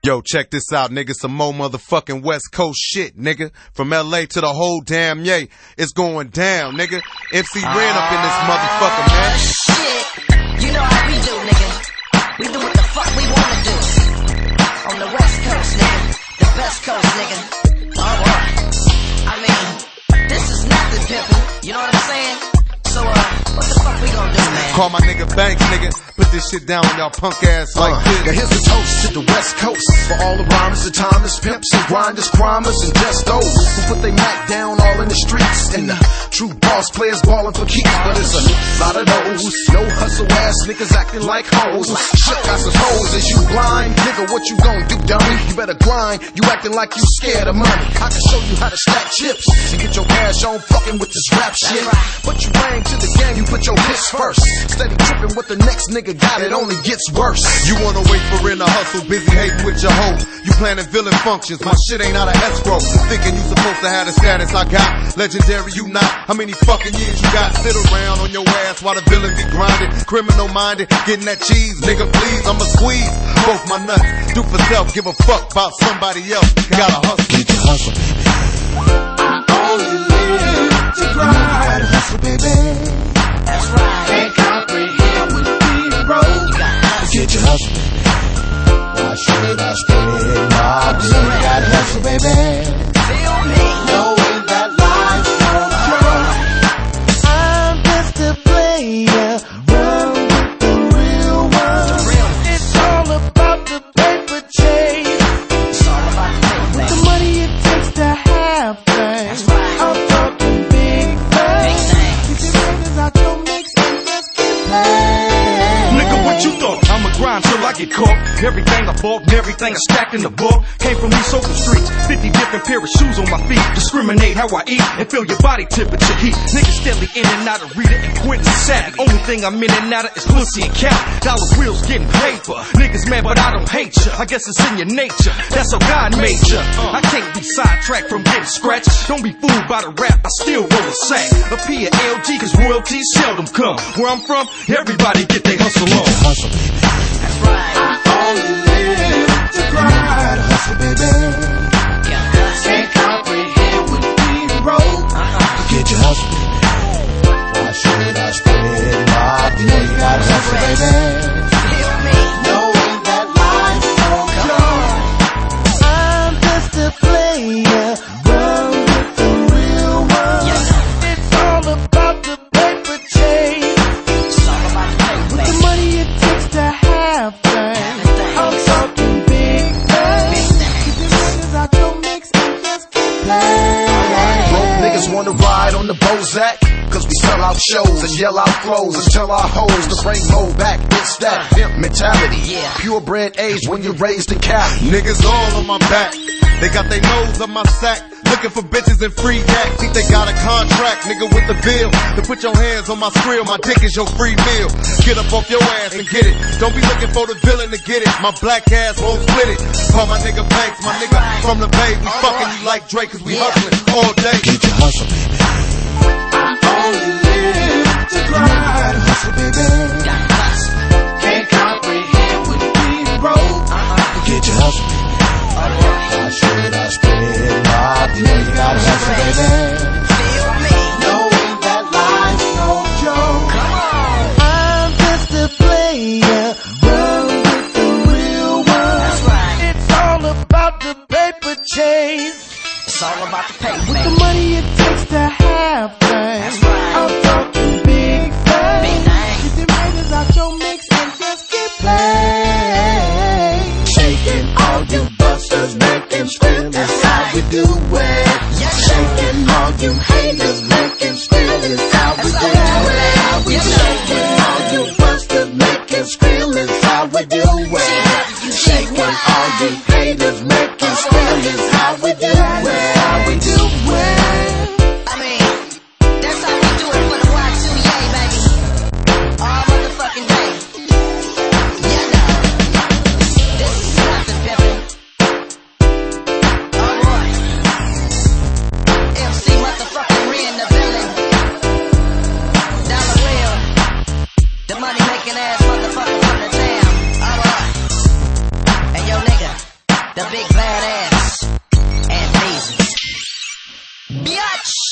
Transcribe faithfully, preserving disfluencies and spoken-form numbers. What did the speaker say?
Yo, check this out, nigga. Some more motherfucking West Coast shit, nigga. From L A to the whole damn yay. It's going down, nigga. M C Ren up in this motherfucker, man. Shit. You know how we do, nigga. We do what the fuck we wanna do. On the West Coast, nigga. The best coast, nigga. Alright. I mean, this is nothing pimpin'. You know what I'm saying? So, uh, what the fuck we gonna do, man? Call my nigga Banks, nigga. Put this shit down on y'all punk ass like uh, this. Now here's a toast to the West Coast. For all the rhymers and timers, pimps and grinders, crimers, and just those who put they Mac down all in the streets. And the true boss players balling for keeps. But it's a lot of those no hustle ass niggas acting like hoes. Shit, I suppose, is you blind? Nigga, what you gon' do, dummy? You better grind. You acting like you scared of money. I can show you how to stack chips and get your cash on fucking with this rap shit. But you bang to the game, you put your piss first. Steady tripping what the next nigga got, it only gets worse. You wanna wait for in a hustle, busy hating with your hoe. You planning villain functions, my shit ain't out of escrow. Thinking you supposed to have the status I got. Legendary, you not. How many fucking years you got? Sit around on your ass while the villain be grinding. Criminal minded, getting that cheese. Nigga, please, I'ma squeeze both my nuts. Do for self, give a fuck about somebody else. Gotta hustle. Get your hustle, baby. I only live to grind. Gotta hustle, baby. That's right. Can't comprehend with being broke. Get your hustle, baby. Why should I spend my money? Gotta hustle, baby. Feel me. Knowing that life won't grow. I'm just a player, run with the real one. It's all about the paper chase. It's all about the paper, With the money it takes to have things. That's right. I'm talking big things. Big things. Get your fingers out your mix and just get paid. Nigga, what you thought? I'ma grind till I get caught. Everything I bought and everything I stacked in the book came from these open streets. Fifty different pair of shoes on my feet. Discriminate how I eat and feel your body temperature heat. Niggas steadily in and out of Rita and Quentin Savvy. Only thing I'm in and out of is pussy and cow. Dollar wheels getting paper. Niggas mad but I don't hate ya. I guess it's in your nature. That's how God made ya. I can't be sidetracked from getting scratched. Don't be fooled by the rap. I still roll a sack. A P or L G cause royalties seldom come. Where I'm from, everybody get they hustle on. Hustle, baby. That's right. I only live to grind. Hustle, baby. Yeah, hustle. Can't comprehend with being broke. Uh-huh. Get your hustle, baby. Why should I spend my money? Gotta hustle, baby. Feel me. Knowing that life won't grow. I'm just a player, run with the real one. Yes. It's all about the paper chase. It's all about the paper, With the baby. money it takes to have things. I'm talking big things. Big things. Keep your fingers out your mix and just get paid. Broke niggas wanna ride on the Bozak, cause we sell out shows and yell out flows and tell our hoes to bring more back. It's that pimp mentality. Yeah. Purebred age when you're raised in Cali. Niggas all on my back. They got their nose on my sack. Looking for bitches and free yak. Think they got a contract, nigga, with the bill. To put your hands on my skrill, my dick is your free meal. Get up off your ass and get it. Don't be looking for the villain to get it. My black ass won't split it. Call my nigga Banks, my nigga from the Bay. We fucking you like Drake cause we hustling all day. Get your hustle, baby. I only live to grind. Hustle, baby. Got hustle. Can't comprehend with being broke. Uh-huh. Get your hustle, baby. Why should I spend my money? Gotta hustle, baby. Feel me. Knowing that life's no joke. Come on. I'm just a player, run with the real one. That's right. It's all about the paper chase. It's all about the paper, With the baby. money it takes to have things. That's right. I'm talking big things. Big things. Get your fingers out your mix and just get paid. Shaking all you busters, making scream. That's how we do it. Yes, Shaking all you haters, making scream. That's how we do it. How we shaking all you busters, making scream. That's how we do it. Shaking all you haters, making scream. That's how we do it. How we do it. I mean, that's how we do it for the Y two K, baby. All motherfucking day. Yeah, no. This is nothing, pimpin'. Alright. M C motherfucking Ren, the villain. Dollar Real. The money making ass motherfucker from the town. Alright. And yo, nigga. the big badass, and Beezus. Biatch!